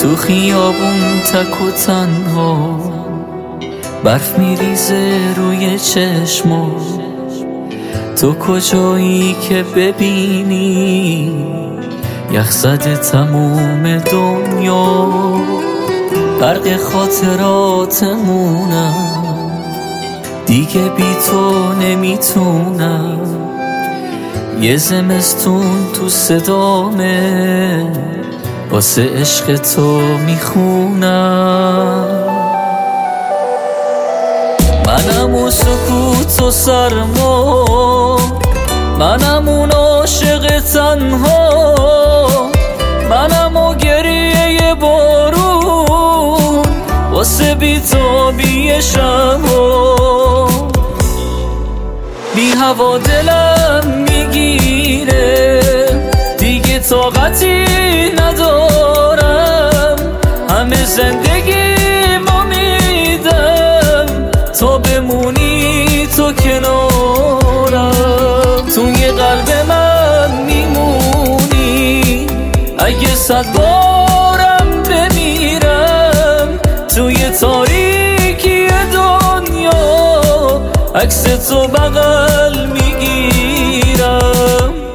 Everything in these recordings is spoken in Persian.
تو خیابون تک و تنها برف میریزه روی چشمو، تو کجایی که ببینی یخ زده تموم دنیا. غرق خاطراتمونم دیگه بی تو نمیتونم، یه زمستون تو صدامه واسه عشق تو میخونم. منم اون سکوت و سرما، منم اون عاشق تنها، منم اون گریه بارون واسه بی‌تابی شبا. بی هوا دلم میگیره دیگه طاقتی ندارم، همه زندگی ما میدم تا بمونی تو کنارم. توی قلب من میمونی اگه 100 بارم بمیرم، توی تاریکی دنیا عکس تو بغل میگیرم.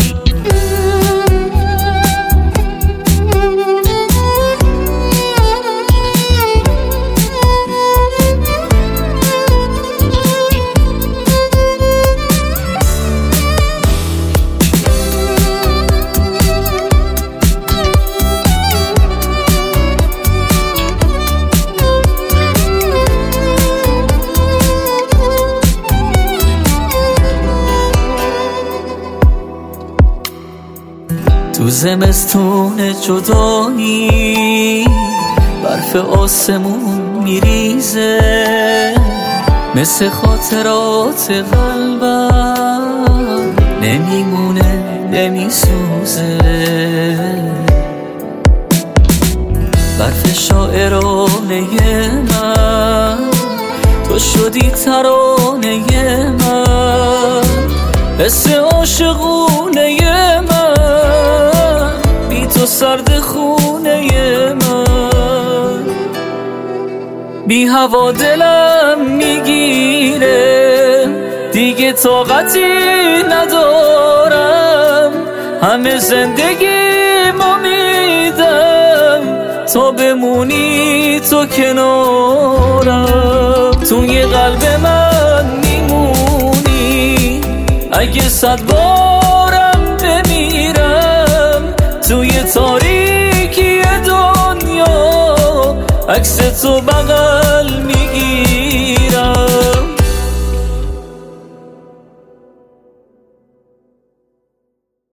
تو زمستون جدایی برف آسمون میریزه، مثل خاطرات قلبم نمیمونه نمیسوزه. برف شاعرانه من تو شدی ترانه من، حس عاشقونه من بی تو سرد خونه من. بی هوا دلم میگیره دیگه طاقتی ندارم، همه زندگی ما میدم تا بمونی تو کنارم. توی قلب من میمونی اگه 100 بارم بمیرم، توی تاریکی دنیا عکس تو بغل